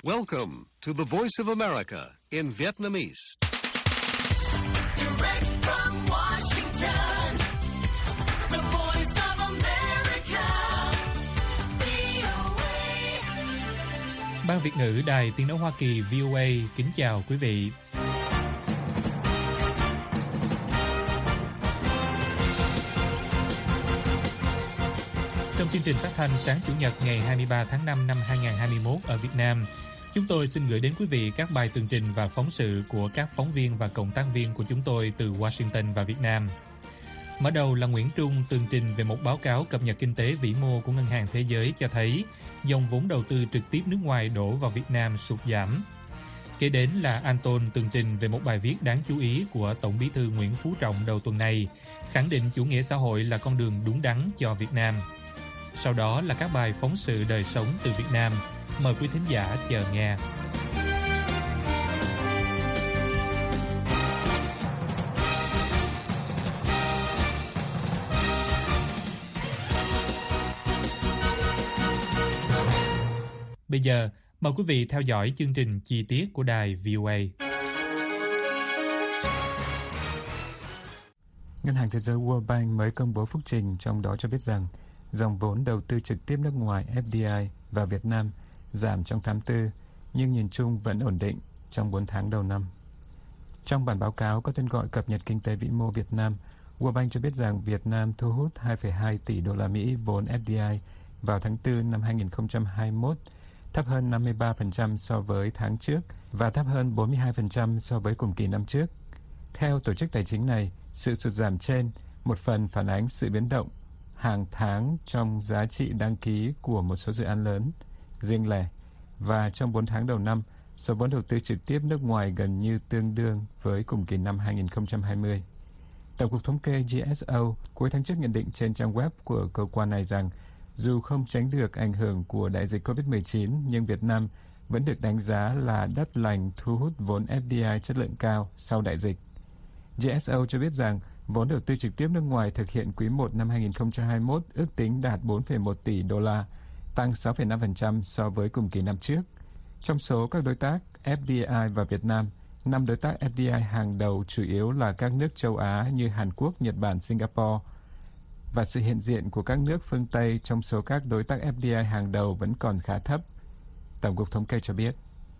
Welcome to the Voice of America in Vietnamese. Direct from Washington, the Voice of America, VOA. Ban Việt ngữ Đài Tiếng nói Hoa Kỳ VOA kính chào quý vị. Trong chương trình phát thanh sáng Chủ nhật ngày 23 tháng 5 năm 2021 ở Việt Nam, chúng tôi xin gửi đến quý vị các bài tường trình và phóng sự của các phóng viên và cộng tác viên của chúng tôi từ Washington và Việt Nam. Mở đầu là Nguyễn Trung tường trình về một báo cáo cập nhật kinh tế vĩ mô của Ngân hàng Thế giới cho thấy dòng vốn đầu tư trực tiếp nước ngoài đổ vào Việt Nam sụt giảm. Kế đến là Anton tường trình về một bài viết đáng chú ý của Tổng bí thư Nguyễn Phú Trọng đầu tuần này, khẳng định chủ nghĩa xã hội là con đường đúng đắn cho Việt Nam. Sau đó là các bài phóng sự đời sống từ Việt Nam. Mời quý thính giả chờ nghe. Bây giờ, mời quý vị theo dõi chương trình chi tiết của đài VOA. Ngân hàng Thế giới World Bank mới công bố phúc trình, trong đó cho biết rằng dòng vốn đầu tư trực tiếp nước ngoài FDI vào Việt Nam giảm trong tháng 4, nhưng nhìn chung vẫn ổn định trong 4 tháng đầu năm. Trong bản báo cáo có tên gọi Cập nhật kinh tế vĩ mô Việt Nam, World Bank cho biết rằng Việt Nam thu hút 2,2 tỷ đô la Mỹ vốn FDI vào tháng 4 năm 2021, thấp hơn 53% so với tháng trước và thấp hơn 42% so với cùng kỳ năm trước. Theo tổ chức tài chính này, sự sụt giảm trên một phần phản ánh sự biến động hàng tháng trong giá trị đăng ký của một số dự án lớn, riêng lẻ, và trong 4 tháng đầu năm, số vốn đầu tư trực tiếp nước ngoài gần như tương đương với cùng kỳ năm 2020. Tổng cục Thống kê GSO cuối tháng trước nhận định trên trang web của cơ quan này rằng dù không tránh được ảnh hưởng của đại dịch COVID-19, nhưng Việt Nam vẫn được đánh giá là đất lành thu hút vốn FDI chất lượng cao sau đại dịch. GSO cho biết rằng vốn đầu tư trực tiếp nước ngoài thực hiện quý 1 năm 2021 ước tính đạt 4,1 tỷ đô la, tăng 6,5% so với cùng kỳ năm trước. Trong số các đối tác FDI vào Việt Nam, 5 đối tác FDI hàng đầu chủ yếu là các nước châu Á như Hàn Quốc, Nhật Bản, Singapore, và sự hiện diện của các nước phương Tây trong số các đối tác FDI hàng đầu vẫn còn khá thấp, Tổng cục Thống kê cho biết.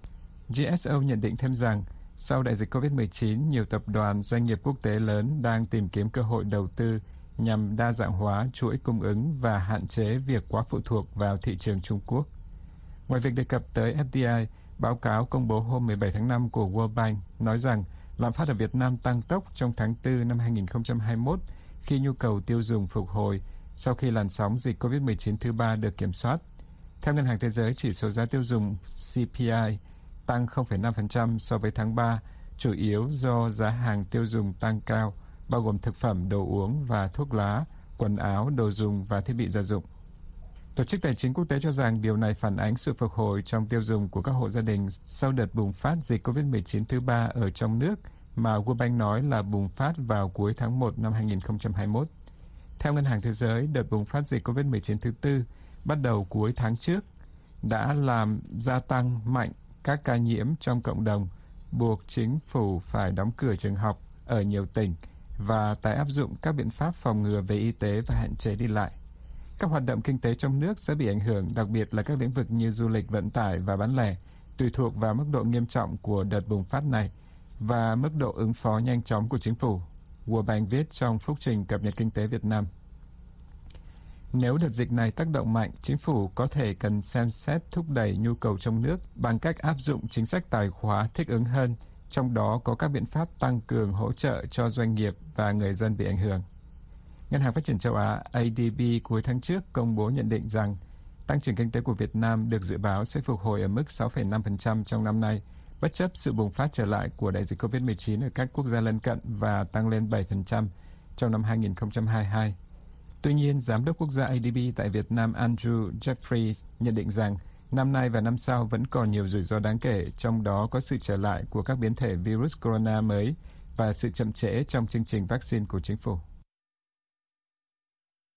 GSO nhận định thêm rằng sau đại dịch COVID-19, nhiều tập đoàn doanh nghiệp quốc tế lớn đang tìm kiếm cơ hội đầu tư nhằm đa dạng hóa chuỗi cung ứng và hạn chế việc quá phụ thuộc vào thị trường Trung Quốc. Ngoài việc đề cập tới FDI, báo cáo công bố hôm 17 tháng 5 của World Bank nói rằng lạm phát ở Việt Nam tăng tốc trong tháng 4 năm 2021 khi nhu cầu tiêu dùng phục hồi sau khi làn sóng dịch COVID-19 thứ 3 được kiểm soát. Theo Ngân hàng Thế giới, chỉ số giá tiêu dùng CPI tăng 0,5% so với tháng 3, chủ yếu do giá hàng tiêu dùng tăng cao, bao gồm thực phẩm, đồ uống và thuốc lá, quần áo, đồ dùng và thiết bị gia dụng. Tổ chức Tài chính Quốc tế cho rằng điều này phản ánh sự phục hồi trong tiêu dùng của các hộ gia đình sau đợt bùng phát dịch COVID-19 thứ 3 ở trong nước, mà World Bank nói là bùng phát vào cuối tháng 1 năm 2021. Theo Ngân hàng Thế giới, đợt bùng phát dịch COVID-19 thứ 4 bắt đầu cuối tháng trước đã làm gia tăng mạnh các ca nhiễm trong cộng đồng, buộc chính phủ phải đóng cửa trường học ở nhiều tỉnh và tái áp dụng các biện pháp phòng ngừa về y tế và hạn chế đi lại. Các hoạt động kinh tế trong nước sẽ bị ảnh hưởng, đặc biệt là các lĩnh vực như du lịch, vận tải và bán lẻ, tùy thuộc vào mức độ nghiêm trọng của đợt bùng phát này và mức độ ứng phó nhanh chóng của chính phủ, World Bank viết trong phúc trình cập nhật kinh tế Việt Nam. Nếu đợt dịch này tác động mạnh, chính phủ có thể cần xem xét thúc đẩy nhu cầu trong nước bằng cách áp dụng chính sách tài khóa thích ứng hơn, trong đó có các biện pháp tăng cường hỗ trợ cho doanh nghiệp và người dân bị ảnh hưởng. Ngân hàng Phát triển châu Á ADB cuối tháng trước công bố nhận định rằng tăng trưởng kinh tế của Việt Nam được dự báo sẽ phục hồi ở mức 6,5% trong năm nay, bất chấp sự bùng phát trở lại của đại dịch COVID-19 ở các quốc gia lân cận và tăng lên 7% trong năm 2022. Tuy nhiên, Giám đốc Quốc gia ADB tại Việt Nam Andrew Jeffries nhận định rằng năm nay và năm sau vẫn còn nhiều rủi ro đáng kể, trong đó có sự trở lại của các biến thể virus corona mới và sự chậm trễ trong chương trình vaccine của chính phủ.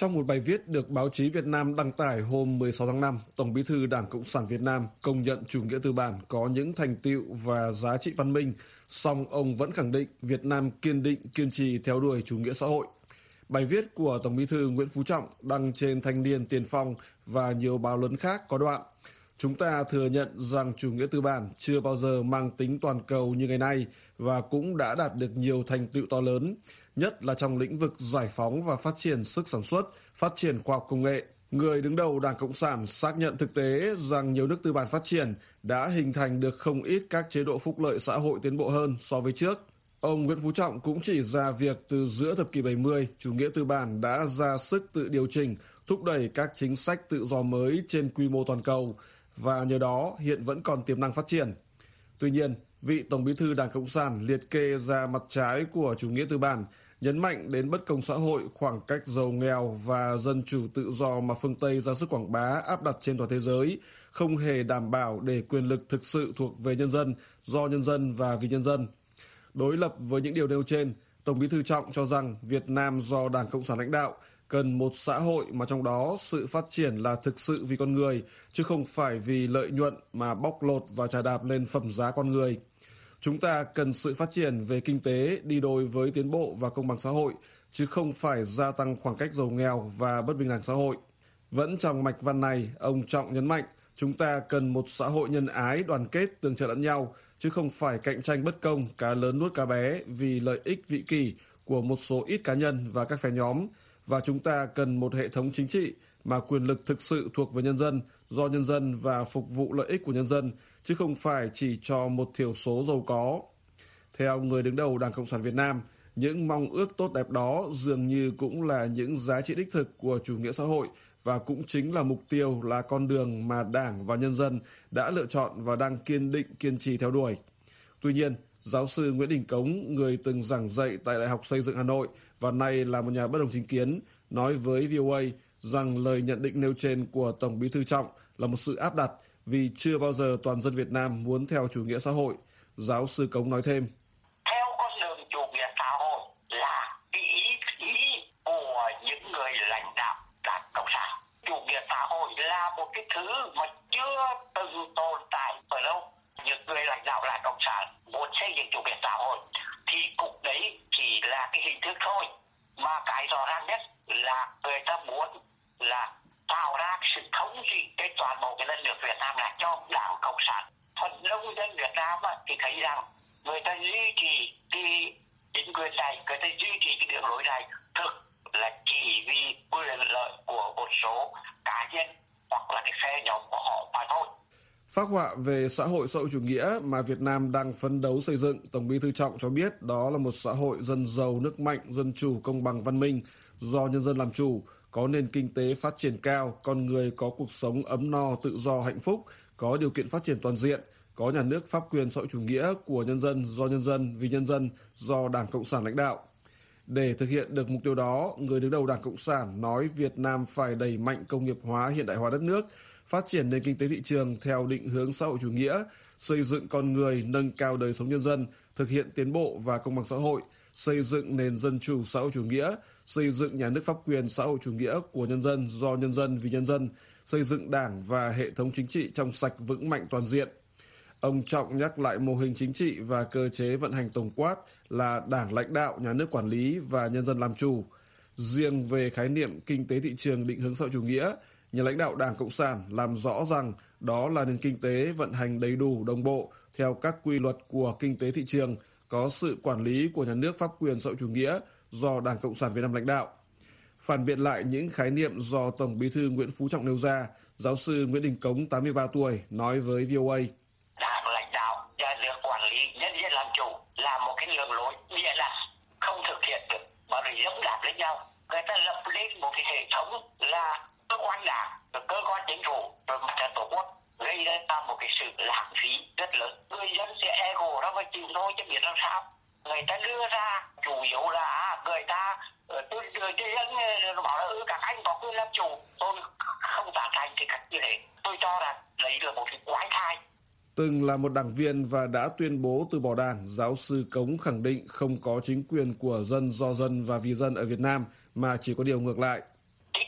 Trong một bài viết được báo chí Việt Nam đăng tải hôm 16 tháng 5, Tổng Bí thư Đảng Cộng sản Việt Nam công nhận chủ nghĩa tư bản có những thành tựu và giá trị văn minh, song ông vẫn khẳng định Việt Nam kiên định kiên trì theo đuổi chủ nghĩa xã hội. Bài viết của Tổng Bí thư Nguyễn Phú Trọng đăng trên Thanh niên Tiền phong và nhiều báo lớn khác có đoạn: chúng ta thừa nhận rằng chủ nghĩa tư bản chưa bao giờ mang tính toàn cầu như ngày nay và cũng đã đạt được nhiều thành tựu to lớn, nhất là trong lĩnh vực giải phóng và phát triển sức sản xuất, phát triển khoa học công nghệ. Người đứng đầu Đảng Cộng sản xác nhận thực tế rằng nhiều nước tư bản phát triển đã hình thành được không ít các chế độ phúc lợi xã hội tiến bộ hơn so với trước. Ông Nguyễn Phú Trọng cũng chỉ ra việc từ giữa thập kỷ 70, chủ nghĩa tư bản đã ra sức tự điều chỉnh, thúc đẩy các chính sách tự do mới trên quy mô toàn cầu, và nhờ đó hiện vẫn còn tiềm năng phát triển. Tuy nhiên, vị Tổng Bí thư Đảng Cộng sản liệt kê ra mặt trái của chủ nghĩa tư bản, nhấn mạnh đến bất công xã hội, khoảng cách giàu nghèo và dân chủ tự do mà phương Tây ra sức quảng bá áp đặt trên toàn thế giới, không hề đảm bảo để quyền lực thực sự thuộc về nhân dân, do nhân dân và vì nhân dân. Đối lập với những điều nêu trên, Tổng Bí thư Trọng cho rằng Việt Nam do Đảng Cộng sản lãnh đạo cần một xã hội mà trong đó sự phát triển là thực sự vì con người, chứ không phải vì lợi nhuận mà bóc lột và chà đạp lên phẩm giá con người. Chúng ta cần sự phát triển về kinh tế đi đôi với tiến bộ và công bằng xã hội, chứ không phải gia tăng khoảng cách giàu nghèo và bất bình đẳng xã hội. Vẫn trong mạch văn này, ông Trọng nhấn mạnh chúng ta cần một xã hội nhân ái, đoàn kết, tương trợ lẫn nhau, chứ không phải cạnh tranh bất công, cá lớn nuốt cá bé vì lợi ích vị kỷ của một số ít cá nhân và các phe nhóm. Và chúng ta cần một hệ thống chính trị mà quyền lực thực sự thuộc về nhân dân, do nhân dân và phục vụ lợi ích của nhân dân, chứ không phải chỉ cho một thiểu số giàu có. Theo người đứng đầu Đảng Cộng sản Việt Nam, những mong ước tốt đẹp đó dường như cũng là những giá trị đích thực của chủ nghĩa xã hội và cũng chính là mục tiêu, là con đường mà Đảng và nhân dân đã lựa chọn và đang kiên định kiên trì theo đuổi. Tuy nhiên, giáo sư Nguyễn Đình Cống, người từng giảng dạy tại Đại học Xây dựng Hà Nội và nay là một nhà bất đồng chính kiến, nói với VOA rằng lời nhận định nêu trên của Tổng Bí thư Trọng là một sự áp đặt vì chưa bao giờ toàn dân Việt Nam muốn theo chủ nghĩa xã hội. Giáo sư Cống nói thêm: theo con đường chủ nghĩa xã hội là cái ý của những người lãnh đạo Đảng Cộng sản. Chủ nghĩa xã hội là một cái thứ mà chưa từng tồn tại ở đâu. Những người lãnh đạo Đảng Cộng sản muốn xây dựng chủ nghĩa xã hội thì cũng đấy chỉ là cái hình thức thôi, mà cái rõ ràng nhất là người ta muốn là tạo ra sự thống trị cái toàn bộ cái đất nước Việt Nam là cho Đảng Cộng sản. Phần đông dân Việt Nam thì thấy rằng người ta duy trì cái chính quyền này, người ta duy trì cái đường lối này thực là chỉ vì quyền lợi của một số cá nhân hoặc là cái phe nhóm của họ mà thôi. Phác họa về xã hội chủ nghĩa mà Việt Nam đang phấn đấu xây dựng, Tổng Bí thư Trọng cho biết đó là một xã hội dân giàu, nước mạnh, dân chủ, công bằng, văn minh, do nhân dân làm chủ, có nền kinh tế phát triển cao, con người có cuộc sống ấm no, tự do, hạnh phúc, có điều kiện phát triển toàn diện, có nhà nước pháp quyền xã hội chủ nghĩa của nhân dân, do nhân dân, vì nhân dân, do Đảng Cộng sản lãnh đạo. Để thực hiện được mục tiêu đó, người đứng đầu Đảng Cộng sản nói Việt Nam phải đẩy mạnh công nghiệp hóa, hiện đại hóa đất nước, phát triển nền kinh tế thị trường theo định hướng xã hội chủ nghĩa, xây dựng con người, nâng cao đời sống nhân dân, thực hiện tiến bộ và công bằng xã hội, xây dựng nền dân chủ xã hội chủ nghĩa, xây dựng nhà nước pháp quyền xã hội chủ nghĩa của nhân dân, do nhân dân, vì nhân dân, xây dựng đảng và hệ thống chính trị trong sạch, vững mạnh, toàn diện. Ông Trọng nhắc lại mô hình chính trị và cơ chế vận hành tổng quát là đảng lãnh đạo, nhà nước quản lý và nhân dân làm chủ. Riêng về khái niệm kinh tế thị trường định hướng xã hội chủ nghĩa, nhà lãnh đạo Đảng Cộng sản làm rõ rằng đó là nền kinh tế vận hành đầy đủ, đồng bộ theo các quy luật của kinh tế thị trường, có sự quản lý của nhà nước pháp quyền xã hội chủ nghĩa do Đảng Cộng sản Việt Nam lãnh đạo. Phản biện lại những khái niệm do Tổng Bí thư Nguyễn Phú Trọng nêu ra, giáo sư Nguyễn Đình Cống, 83 tuổi, nói với VOA: Đảng lãnh đạo, nhà nước quản lý, nhân dân làm chủ là một cái đường lối bịa đặt, không thực hiện được mà để dẫm đạp lên nhau. Người ta lập lên một cái hệ thống là cơ quan đảng, cơ quan chính phủ, rồi mặt trận tổ quốc, gây ra một cái sự lãng phí rất lớn. Người dân sẽ ego đó và chịu thôi chứ biết làm sao. Người ta đưa ra chủ yếu là người ta tôi đưa cho dân bảo là các anh có quyền làm chủ, tôi không tán thành cái cách như thế. Tôi cho rằng lấy được một cái quái thai. Từng là một đảng viên và đã tuyên bố từ bỏ đảng, giáo sư Cống khẳng định không có chính quyền của dân, do dân và vì dân ở Việt Nam, mà chỉ có điều ngược lại. Chính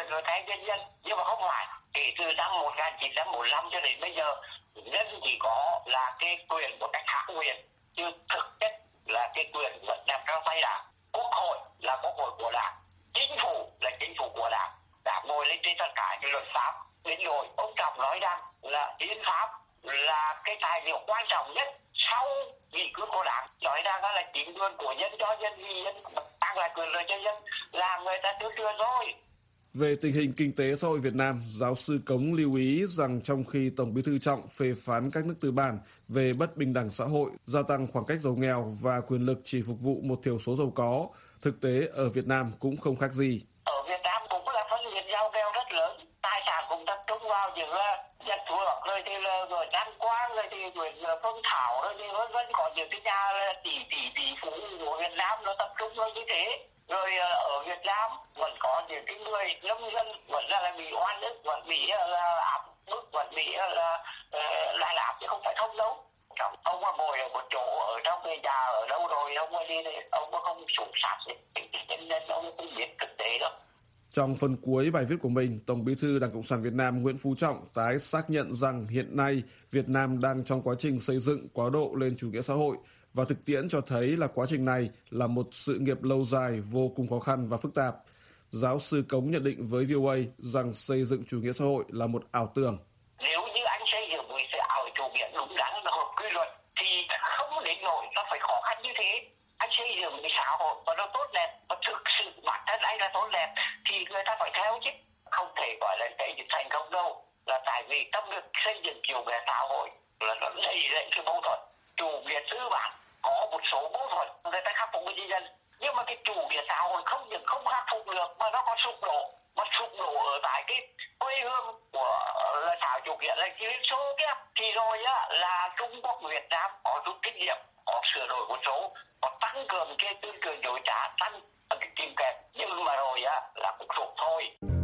rồi thay nhân dân, nhưng mà không phải. Kể từ năm 1945 cho đến bây giờ, dân chỉ có là cái quyền của cách hạ quyền, chứ thực chất là cái quyền vẫn nằm trong tay Đảng. Quốc hội là quốc hội của Đảng, chính phủ là chính phủ của Đảng. Đảng ngồi lên trên tất cả cái luật pháp. Đến rồi ông Trọng nói rằng là hiến pháp là cái tài liệu quan trọng nhất sau nghị quyết của Đảng. Nói rằng là chính quyền của dân cho dân, vì dân tăng lại quyền lợi cho dân là người ta tuyên truyền rồi. Về tình hình kinh tế xã hội Việt Nam, giáo sư Cống lưu ý rằng trong khi Tổng Bí thư Trọng phê phán các nước tư bản về bất bình đẳng xã hội, gia tăng khoảng cách giàu nghèo và quyền lực chỉ phục vụ một thiểu số giàu có, thực tế ở Việt Nam cũng không khác gì. Ở Việt Nam cũng là phân biệt giàu nghèo rất lớn, tài sản cũng tập trung vào những dân phượng, rồi thì rồi Đan Quang, rồi thì Phương Thảo, rồi thì vân vân, có những cái nhà tỷ phú của Việt Nam nó tập trung vào như thế. Rồi ở Việt Nam vẫn có những cái người nông dân vẫn là bị oan ức, vẫn bị áp bức, vẫn bị là làm chứ không phải không đâu. Ông mà ngồi ở một chỗ ở trong cái nhà ở đâu rồi ông đi ông không sụp sạt nên ông không biết thực tế đâu. Trong phần cuối bài viết của mình, Tổng Bí thư Đảng Cộng sản Việt Nam Nguyễn Phú Trọng tái xác nhận rằng hiện nay Việt Nam đang trong quá trình xây dựng quá độ lên chủ nghĩa xã hội, và thực tiễn cho thấy là quá trình này là một sự nghiệp lâu dài, vô cùng khó khăn và phức tạp. Giáo sư Cống nhận định với VOA rằng xây dựng chủ nghĩa xã hội là một ảo tưởng. Nếu như anh xây dựng một sự ảo chủ nghĩa đúng đắn và hợp quy luật thì không đến nỗi nó phải khó khăn như thế. Anh xây dựng một xã hội và nó tốt đẹp, và thực sự bản thân anh là tốt đẹp thì người ta phải theo chứ. Không thể gọi là xây dựng thành công đâu, là tại vì trong việc xây dựng chủ nghĩa xã hội là nó đầy rẫy cái mâu thuẫn. Chủ nghĩa tư bản có một số mâu thuẫn người ta khắc phục với nhân dân, nhưng mà cái chủ nghĩa xã hội không những không khắc phục được mà nó còn sụp đổ. Mà sụp đổ ở tại cái quê hương của xã chủ nghĩa là Liên Xô kia, thì rồi á là Trung Quốc Việt Nam có rút kinh nghiệm, có sửa đổi một số, có tăng cường cái tuyên truyền đối trả, tăng cái tìm kẹp, nhưng mà rồi á là cũng sụp thôi.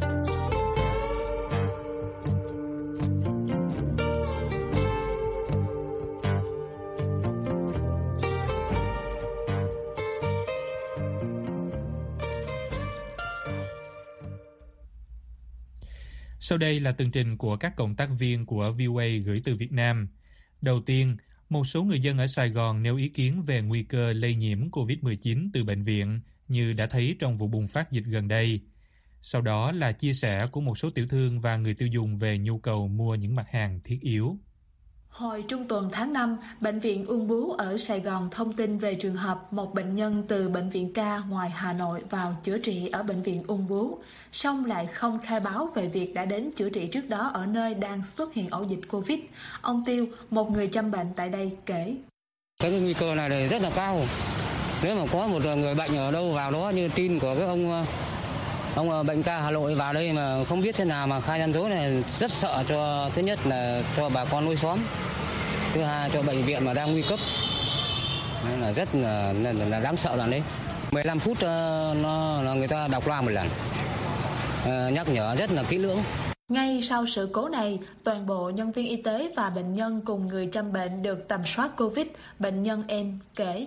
Sau đây là tường trình của các cộng tác viên của VOA gửi từ Việt Nam. Đầu tiên, một số người dân ở Sài Gòn nêu ý kiến về nguy cơ lây nhiễm COVID-19 từ bệnh viện như đã thấy trong vụ bùng phát dịch gần đây. Sau đó là chia sẻ của một số tiểu thương và người tiêu dùng về nhu cầu mua những mặt hàng thiết yếu. Hồi trung tuần tháng 5, Bệnh viện Ung Bướu ở Sài Gòn thông tin về trường hợp một bệnh nhân từ bệnh viện ca ngoài Hà Nội vào chữa trị ở bệnh viện Ung Bướu, song lại không khai báo về việc đã đến chữa trị trước đó ở nơi đang xuất hiện ổ dịch Covid. Ông Tiêu, một người chăm bệnh tại đây kể. Cái nguy cơ này rất là cao. Nếu mà có một người bệnh ở đâu vào đó như tin của cái ông bệnh ca Hà Nội vào đây mà không biết thế nào mà khai gian dối này, rất sợ cho, thứ nhất là cho bà con nuôi xóm, thứ hai cho bệnh viện mà đang nguy cấp, nên là rất là đáng sợ lần đấy. 15 phút là người ta đọc loa một lần, nhắc nhở rất là kỹ lưỡng. Ngay sau sự cố này, toàn bộ nhân viên y tế và bệnh nhân cùng người chăm bệnh được tầm soát Covid. Bệnh nhân em kể.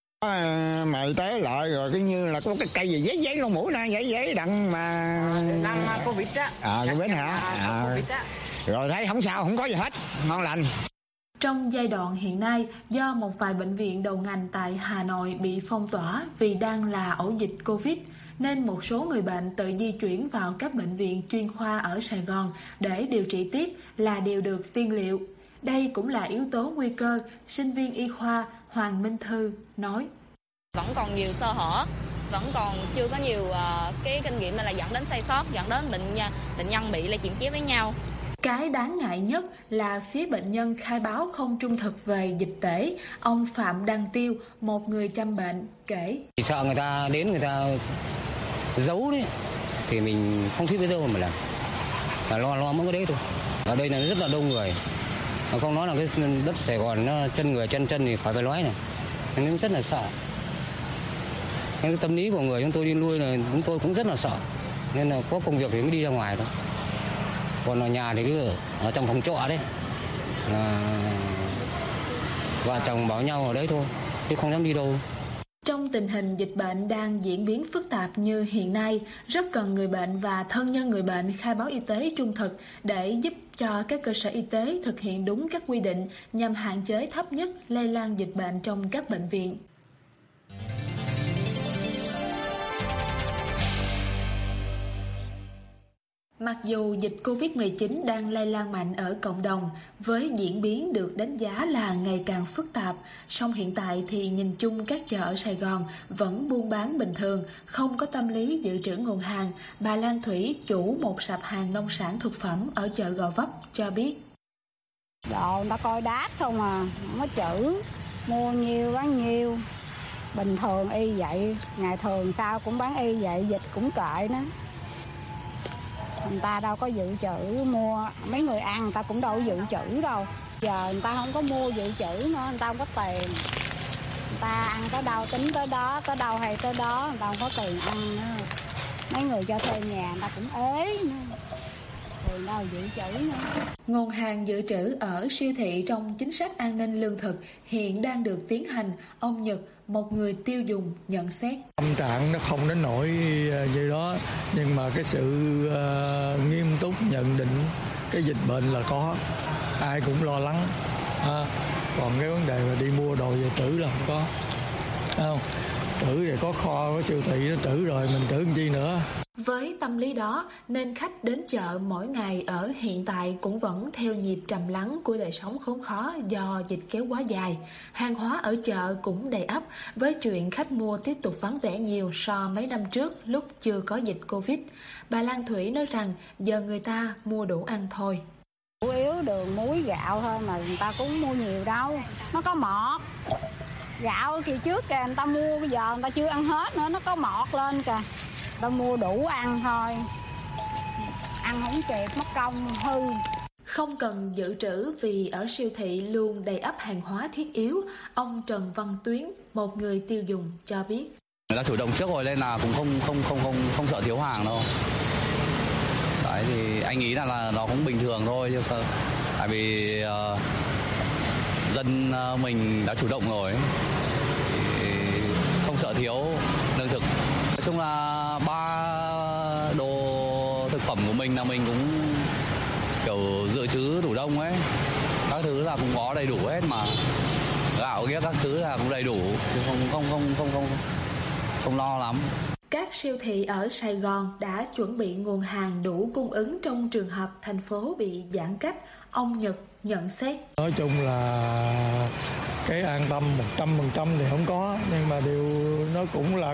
Mà y tế lại rồi cái như là có cái cây gì giấy lông mũi này, giấy đặng mà năng Covid á. Covid hả? Rồi thấy không sao, không có gì hết, ngon lành. Trong giai đoạn hiện nay, do một vài bệnh viện đầu ngành tại Hà Nội bị phong tỏa vì đang là ổ dịch Covid, nên một số người bệnh tự di chuyển vào các bệnh viện chuyên khoa ở Sài Gòn để điều trị tiếp là đều được tiên liệu. Đây cũng là yếu tố nguy cơ, sinh viên y khoa Hoàng Minh Thư nói. Vẫn còn nhiều sơ hở, vẫn còn chưa có nhiều cái kinh nghiệm là dẫn đến sai sót, dẫn đến bệnh nhân bị lây chuyển chéo với nhau. Cái đáng ngại nhất là phía bệnh nhân khai báo không trung thực về dịch tễ. Ông Phạm Đăng Tiêu, một người chăm bệnh, kể. Sợ người ta đến người ta giấu đấy, thì mình không thích biết đâu mà làm. Là lo mỗi cái đấy thôi. Ở đây là rất là đông người. Mà không nói là cái đất Sài Gòn nó chân người chân thì khỏi phải nói này. Nên rất là sợ. Cái tâm lý của người chúng tôi đi nuôi là chúng tôi cũng rất là sợ. Nên là có công việc thì mới đi ra ngoài thôi. Còn ở nhà thì cứ ở trong phòng trọ đấy, là vợ chồng bảo nhau ở đấy thôi, chứ không dám đi đâu. Trong tình hình dịch bệnh đang diễn biến phức tạp như hiện nay, rất cần người bệnh và thân nhân người bệnh khai báo y tế trung thực để giúp cho các cơ sở y tế thực hiện đúng các quy định nhằm hạn chế thấp nhất lây lan dịch bệnh trong các bệnh viện. Mặc dù dịch Covid-19 đang lây lan mạnh ở cộng đồng, với diễn biến được đánh giá là ngày càng phức tạp, song hiện tại thì nhìn chung các chợ ở Sài Gòn vẫn buôn bán bình thường, không có tâm lý dự trữ nguồn hàng. Bà Lan Thủy, chủ một sạp hàng nông sản thực phẩm ở chợ Gò Vấp cho biết. Đồ người ta coi đát không à, không có chữ, mua nhiêu bán nhiêu. Bình thường y vậy, ngày thường sao cũng bán y vậy, dịch cũng kệ nữa. Người ta đâu có dự trữ mua, mấy người ăn người ta cũng đâu có dự trữ đâu. Giờ người ta không có mua dự trữ nữa, người ta không có tiền. Người ta ăn tới đâu tính tới đó, tới đâu hay tới đó, người ta không có tiền ăn nữa. Mấy người cho thuê nhà người ta cũng ế nữa. Tiền đâu dự trữ nữa. Nguồn hàng dự trữ ở siêu thị trong chính sách an ninh lương thực hiện đang được tiến hành. Ông Nhật, một người tiêu dùng, nhận xét. Tâm trạng nó không đến nỗi như đó, nhưng mà cái sự nghiêm túc nhận định cái dịch bệnh là có, ai cũng lo lắng. Còn cái vấn đề mà đi mua đồ về trữ là không có. Không, trữ thì có kho, có siêu thị nó trữ rồi, mình trữ làm chi nữa. Với tâm lý đó nên khách đến chợ mỗi ngày ở hiện tại cũng vẫn theo nhịp trầm lắng của đời sống khốn khó do dịch kéo quá dài. Hàng hóa ở chợ cũng đầy ắp với chuyện khách mua tiếp tục vắng vẻ nhiều so mấy năm trước lúc chưa có dịch Covid. Bà Lan Thủy nói rằng giờ người ta mua đủ ăn thôi. Chủ yếu đường, muối, gạo thôi mà người ta cũng mua nhiều đâu. Nó có mọt. Gạo kỳ trước kìa người ta mua, bây giờ người ta chưa ăn hết nữa, nó có mọt lên kìa. Ta mua đủ ăn thôi, ăn không kịp mất công hư. Không cần dự trữ vì ở siêu thị luôn đầy ắp hàng hóa thiết yếu. Ông Trần Văn Tuyến, một người tiêu dùng cho biết. Người ta chủ động trước rồi nên là cũng không sợ thiếu hàng đâu. Đấy thì anh nghĩ là nó cũng bình thường thôi, chứ tại vì dân mình đã chủ động rồi, không sợ thiếu lương thực. Nói chung là ba đồ thực phẩm của mình là mình cũng kiểu dự trữ tủ đông ấy, các thứ là cũng có đầy đủ hết mà, gạo kia các thứ là cũng đầy đủ chứ không lo lắm. Các siêu thị ở Sài Gòn đã chuẩn bị nguồn hàng đủ cung ứng trong trường hợp thành phố bị giãn cách. Ông Nhật nhận xét. Nói chung là cái an tâm 100% thì không có, nhưng mà điều nó cũng là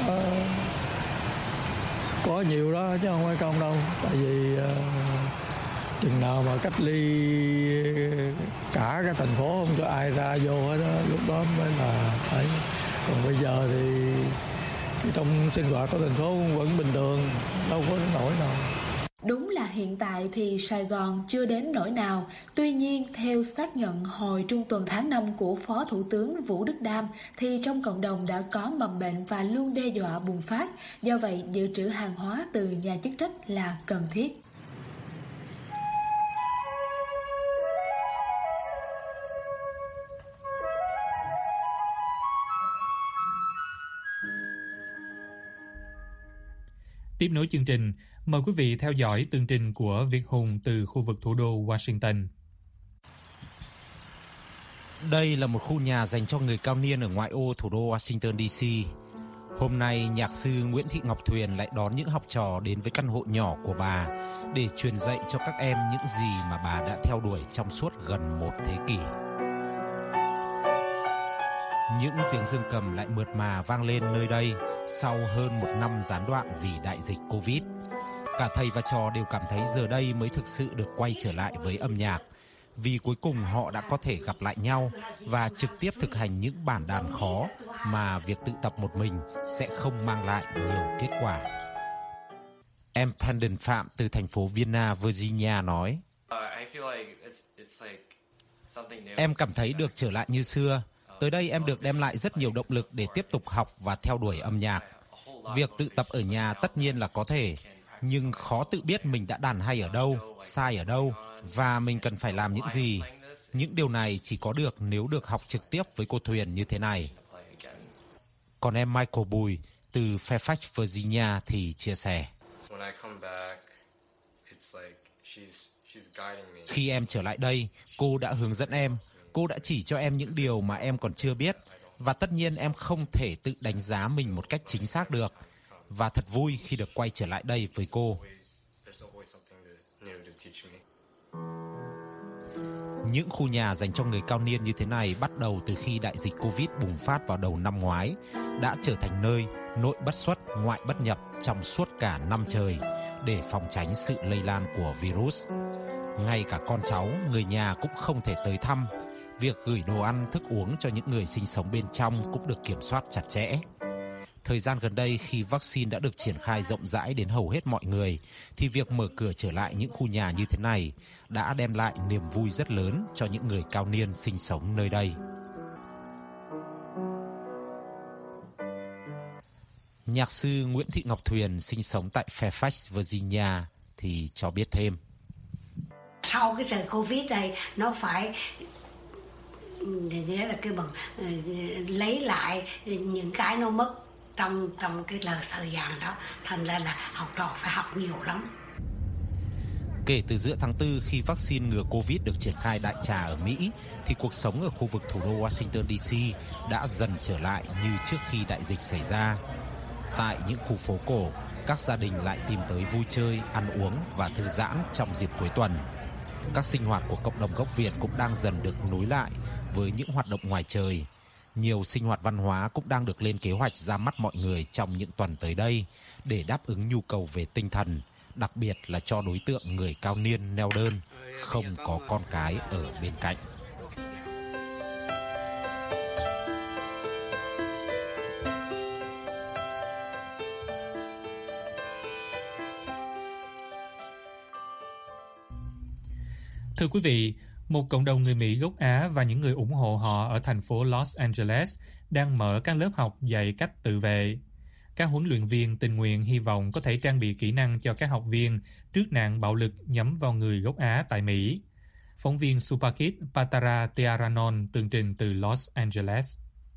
có nhiều đó chứ không phải không đâu. Tại vì chừng nào mà cách ly cả cái thành phố không cho ai ra vô hết đó, lúc đó mới là phải. Còn bây giờ thì trong sinh hoạt của thành phố vẫn bình thường, đâu có nổi nào. Đúng là hiện tại thì Sài Gòn chưa đến nỗi nào. Tuy nhiên, theo xác nhận hồi trung tuần tháng 5 của Phó Thủ tướng Vũ Đức Đam, thì trong cộng đồng đã có mầm bệnh và luôn đe dọa bùng phát. Do vậy, dự trữ hàng hóa từ nhà chức trách là cần thiết. Tiếp nối chương trình, mời quý vị theo dõi tường trình của Việt Hùng từ khu vực thủ đô Washington. Đây là một khu nhà dành cho người cao niên ở ngoại ô thủ đô Washington DC. Hôm nay, nhạc sư Nguyễn Thị Ngọc Thuyền lại đón những học trò đến với căn hộ nhỏ của bà để truyền dạy cho các em những gì mà bà đã theo đuổi trong suốt gần một thế kỷ. Những tiếng dương cầm lại mượt mà vang lên nơi đây sau hơn một năm gián đoạn vì đại dịch Covid. Cả thầy và trò đều cảm thấy giờ đây mới thực sự được quay trở lại với âm nhạc, vì cuối cùng họ đã có thể gặp lại nhau và trực tiếp thực hành những bản đàn khó mà việc tự tập một mình sẽ không mang lại nhiều kết quả. Em Pendon Phạm từ thành phố Vienna, Virginia nói: Em cảm thấy được trở lại như xưa. Tới đây em được đem lại rất nhiều động lực để tiếp tục học và theo đuổi âm nhạc. Việc tự tập ở nhà tất nhiên là có thể, nhưng khó tự biết mình đã đàn hay ở đâu, sai ở đâu và mình cần phải làm những gì. Những điều này chỉ có được nếu được học trực tiếp với cô Thuyền như thế này. Còn em Michael Bùi từ Fairfax, Virginia thì chia sẻ. Khi em trở lại đây, cô đã hướng dẫn em, cô đã chỉ cho em những điều mà em còn chưa biết. Và tất nhiên em không thể tự đánh giá mình một cách chính xác được. Và thật vui khi được quay trở lại đây với cô. Những khu nhà dành cho người cao niên như thế này bắt đầu từ khi đại dịch Covid bùng phát vào đầu năm ngoái, đã trở thành nơi nội bất xuất, ngoại bất nhập trong suốt cả năm trời để phòng tránh sự lây lan của virus. Ngay cả con cháu, người nhà cũng không thể tới thăm. Việc gửi đồ ăn, thức uống cho những người sinh sống bên trong cũng được kiểm soát chặt chẽ. Thời gian gần đây, khi vaccine đã được triển khai rộng rãi đến hầu hết mọi người, thì việc mở cửa trở lại những khu nhà như thế này đã đem lại niềm vui rất lớn cho những người cao niên sinh sống nơi đây. Nhạc sư Nguyễn Thị Ngọc Thuyền sinh sống tại Fairfax, Virginia thì cho biết thêm. Sau cái thời Covid này, nó phải nghĩa là cái bằng lấy lại những cái nó mất trong cái thời gian đó, thành ra là học trò phải học nhiều lắm. Kể từ giữa tháng 4 khi vaccine ngừa Covid được triển khai đại trà ở Mỹ, thì cuộc sống ở khu vực thủ đô Washington DC đã dần trở lại như trước khi đại dịch xảy ra. Tại những khu phố cổ, các gia đình lại tìm tới vui chơi, ăn uống và thư giãn trong dịp cuối tuần. Các sinh hoạt của cộng đồng gốc Việt cũng đang dần được nối lại với những hoạt động ngoài trời. Nhiều sinh hoạt văn hóa cũng đang được lên kế hoạch ra mắt mọi người trong những tuần tới đây để đáp ứng nhu cầu về tinh thần, đặc biệt là cho đối tượng người cao niên neo đơn, không có con cái ở bên cạnh. Thưa quý vị, một cộng đồng người Mỹ gốc Á và những người ủng hộ họ ở thành phố Los Angeles đang mở các lớp học dạy cách tự vệ. Các huấn luyện viên tình nguyện hy vọng có thể trang bị kỹ năng cho các học viên trước nạn bạo lực nhắm vào người gốc Á tại Mỹ. Phóng viên Supakit Patara Tearanon tường trình từ Los Angeles.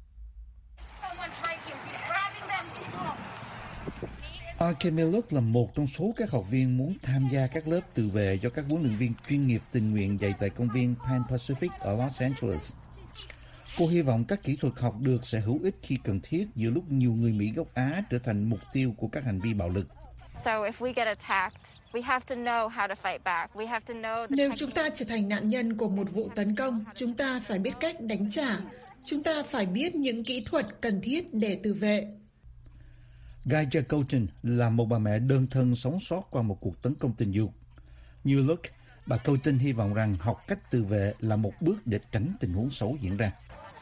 Arkemeluk là một trong số các học viên muốn tham gia các lớp tự vệ do các huấn luyện viên chuyên nghiệp tình nguyện dạy tại công viên Pan Pacific ở Los Angeles. Cô hy vọng các kỹ thuật học được sẽ hữu ích khi cần thiết giữa lúc nhiều người Mỹ gốc Á trở thành mục tiêu của các hành vi bạo lực. Nếu chúng ta trở thành nạn nhân của một vụ tấn công, chúng ta phải biết cách đánh trả. Chúng ta phải biết những kỹ thuật cần thiết để tự vệ. Gaija Colton là một bà mẹ đơn thân sống sót qua một cuộc tấn công tình dục. Như lúc, bà Colton hy vọng rằng học cách tự vệ là một bước để tránh tình huống xấu diễn ra.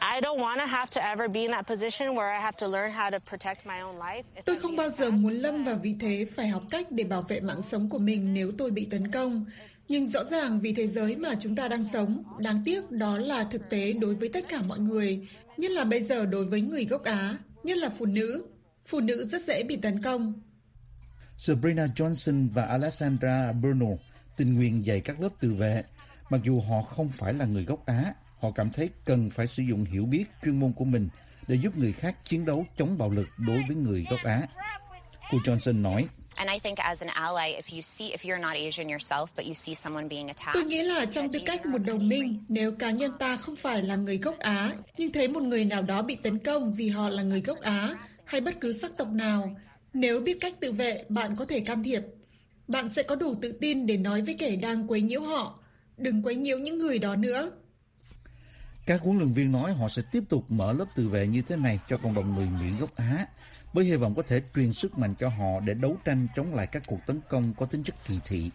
Tôi không bao giờ muốn lâm vào vị thế phải học cách để bảo vệ mạng sống của mình nếu tôi bị tấn công. Nhưng rõ ràng vì thế giới mà chúng ta đang sống, đáng tiếc đó là thực tế đối với tất cả mọi người, nhất là bây giờ đối với người gốc Á, nhất là phụ nữ. Phụ nữ rất dễ bị tấn công. Sabrina Johnson và Alessandra Bruno tình nguyện dạy các lớp tự vệ. Mặc dù họ không phải là người gốc Á, họ cảm thấy cần phải sử dụng hiểu biết chuyên môn của mình để giúp người khác chiến đấu chống bạo lực đối với người gốc Á. Cô Johnson nói, tôi nghĩ là trong tư cách một đồng minh, nếu cá nhân ta không phải là người gốc Á, nhưng thấy một người nào đó bị tấn công vì họ là người gốc Á, hay bất cứ sắc tộc nào, nếu biết cách tự vệ, bạn có thể can thiệp. Bạn sẽ có đủ tự tin để nói với kẻ đang quấy nhiễu họ, đừng quấy nhiễu những người đó nữa. Các huấn luyện viên nói họ sẽ tiếp tục mở lớp tự vệ như thế này cho cộng đồng người Mỹ gốc Á, với hy vọng có thể truyền sức mạnh cho họ để đấu tranh chống lại các cuộc tấn công có tính chất kỳ thị.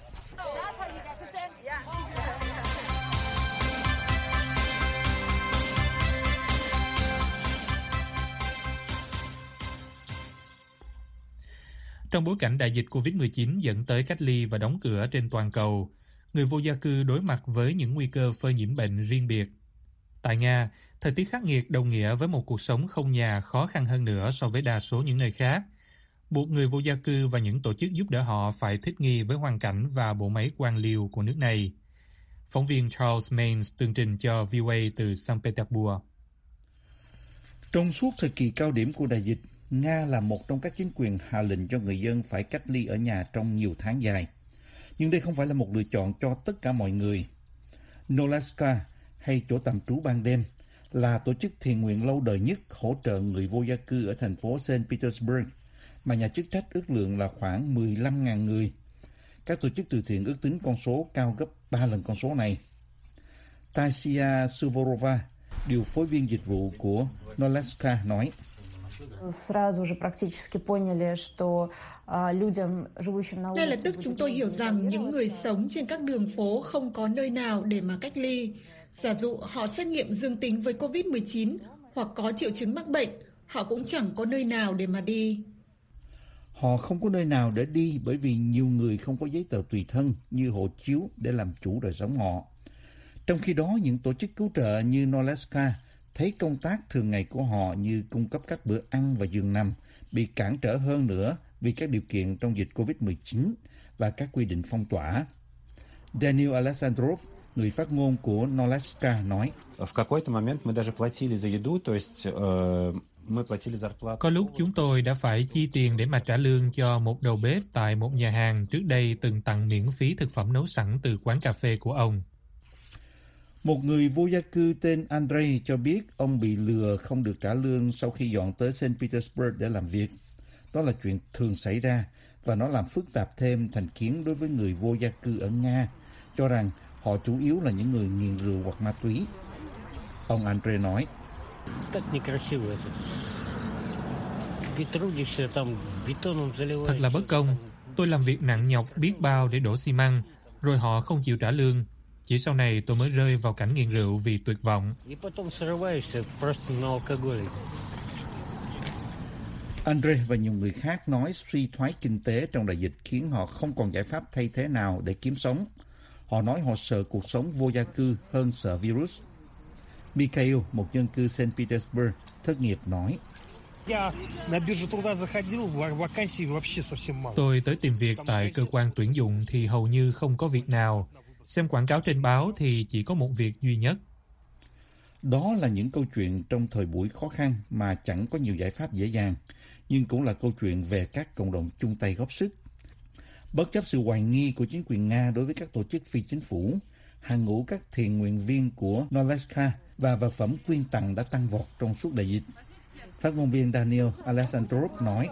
Trong bối cảnh đại dịch COVID-19 dẫn tới cách ly và đóng cửa trên toàn cầu, người vô gia cư đối mặt với những nguy cơ phơi nhiễm bệnh riêng biệt. Tại Nga, thời tiết khắc nghiệt đồng nghĩa với một cuộc sống không nhà khó khăn hơn nữa so với đa số những nơi khác, buộc người vô gia cư và những tổ chức giúp đỡ họ phải thích nghi với hoàn cảnh và bộ máy quan liêu của nước này. Phóng viên Charles Mains tường trình cho VOA từ Saint Petersburg. Trong suốt thời kỳ cao điểm của đại dịch, Nga là một trong các chính quyền hạ lệnh cho người dân phải cách ly ở nhà trong nhiều tháng dài. Nhưng đây không phải là một lựa chọn cho tất cả mọi người. Noleska, hay chỗ tạm trú ban đêm, là tổ chức thiện nguyện lâu đời nhất hỗ trợ người vô gia cư ở thành phố St. Petersburg, mà nhà chức trách ước lượng là khoảng 15.000 người. Các tổ chức từ thiện ước tính con số cao gấp 3 lần con số này. Tasia Suvorova, điều phối viên dịch vụ của Noleska, nói: Ngay lập tức chúng tôi hiểu rằng những người sống trên các đường phố không có nơi nào để mà cách ly. Giả dụ họ xét nghiệm dương tính với COVID-19 hoặc có triệu chứng mắc bệnh, họ cũng chẳng có nơi nào để mà đi. Họ không có nơi nào để đi bởi vì nhiều người không có giấy tờ tùy thân như hộ chiếu để làm chủ đời sống họ. Trong khi đó, những tổ chức cứu trợ như Noleska thấy công tác thường ngày của họ như cung cấp các bữa ăn và giường nằm bị cản trở hơn nữa vì các điều kiện trong dịch COVID-19 và các quy định phong tỏa. Daniil Alexandrov, người phát ngôn của Noleska, nói: Có lúc chúng tôi đã phải chi tiền để mà trả lương cho một đầu bếp tại một nhà hàng trước đây từng tặng miễn phí thực phẩm nấu sẵn từ quán cà phê của ông. Một người vô gia cư tên Andrei cho biết ông bị lừa không được trả lương sau khi dọn tới St. Petersburg để làm việc. Đó là chuyện thường xảy ra và nó làm phức tạp thêm thành kiến đối với người vô gia cư ở Nga, cho rằng họ chủ yếu là những người nghiện rượu hoặc ma túy. Ông Andrei nói: Thật là bất công. Tôi làm việc nặng nhọc biết bao để đổ xi măng, rồi họ không chịu trả lương. Chỉ sau này tôi mới rơi vào cảnh nghiện rượu vì tuyệt vọng. Andrei và nhiều người khác nói suy thoái kinh tế trong đại dịch khiến họ không còn giải pháp thay thế nào để kiếm sống. Họ nói họ sợ cuộc sống vô gia cư hơn sợ virus. Mikhail, một dân cư St. Petersburg, thất nghiệp, nói: Tôi tới tìm việc tại cơ quan tuyển dụng thì hầu như không có việc nào. Xem quảng cáo trên báo thì chỉ có một việc duy nhất. Đó là những câu chuyện trong thời buổi khó khăn mà chẳng có nhiều giải pháp dễ dàng, nhưng cũng là câu chuyện về các cộng đồng chung tay góp sức. Bất chấp sự hoài nghi của chính quyền Nga đối với các tổ chức phi chính phủ, hàng ngũ các thiện nguyện viên của Noleska và vật phẩm quyên tặng đã tăng vọt trong suốt đại dịch. Phát ngôn viên Daniil Alexandrov nói: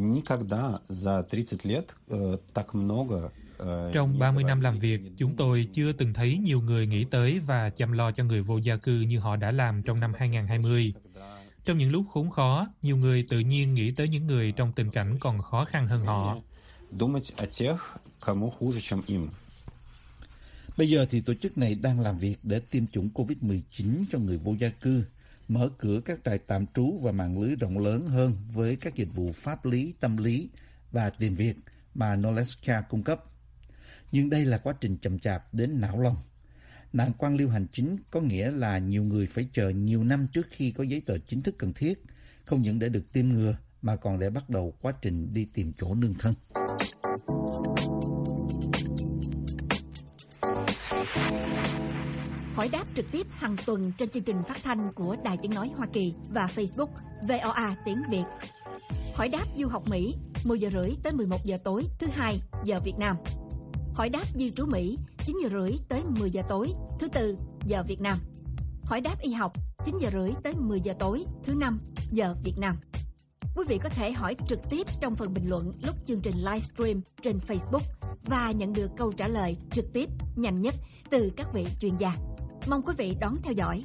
Trong 30 năm làm việc, chúng tôi chưa từng thấy nhiều người nghĩ tới và chăm lo cho người vô gia cư như họ đã làm trong năm 2020. Trong những lúc khốn khó, nhiều người tự nhiên nghĩ tới những người trong tình cảnh còn khó khăn hơn họ. Bây giờ thì tổ chức này đang làm việc để tiêm chủng COVID-19 cho người vô gia cư, mở cửa các trại tạm trú và mạng lưới rộng lớn hơn với các dịch vụ pháp lý, tâm lý và tiền Việt mà Noleska cung cấp. Nhưng đây là quá trình chậm chạp đến não lòng. Nạn quan liêu hành chính có nghĩa là nhiều người phải chờ nhiều năm trước khi có giấy tờ chính thức cần thiết, không những để được tiêm ngừa mà còn để bắt đầu quá trình đi tìm chỗ nương thân. Hỏi đáp trực tiếp hàng tuần trên chương trình phát thanh của Đài Tiếng Nói Hoa Kỳ và Facebook VOA Tiếng Việt. Hỏi đáp du học Mỹ 10 giờ rưỡi tới 11 giờ tối thứ Hai giờ Việt Nam. Hỏi đáp di trú Mỹ 9 giờ rưỡi tới 10 giờ tối thứ Tư giờ Việt Nam. Hỏi đáp y học 9 giờ rưỡi tới 10 giờ tối thứ Năm giờ Việt Nam. Quý vị có thể hỏi trực tiếp trong phần bình luận lúc chương trình livestream trên Facebook và nhận được câu trả lời trực tiếp nhanh nhất từ các vị chuyên gia. Mong quý vị đón theo dõi.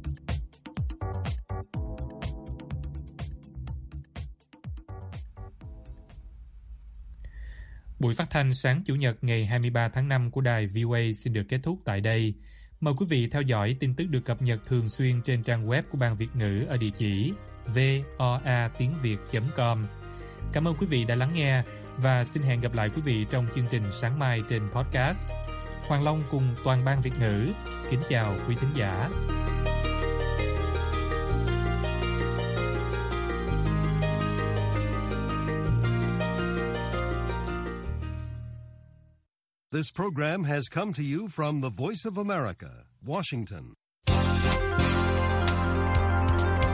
Buổi phát thanh sáng Chủ nhật ngày 23 tháng 5 của đài VOA xin được kết thúc tại đây. Mời quý vị theo dõi tin tức được cập nhật thường xuyên trên trang web của Ban Việt ngữ ở địa chỉ voatiengviet.com. Cảm ơn quý vị đã lắng nghe và xin hẹn gặp lại quý vị trong chương trình sáng mai trên podcast. Hoàng Long cùng toàn ban Việt ngữ kính chào quý thính giả. This program has come to you from the Voice of America, Washington.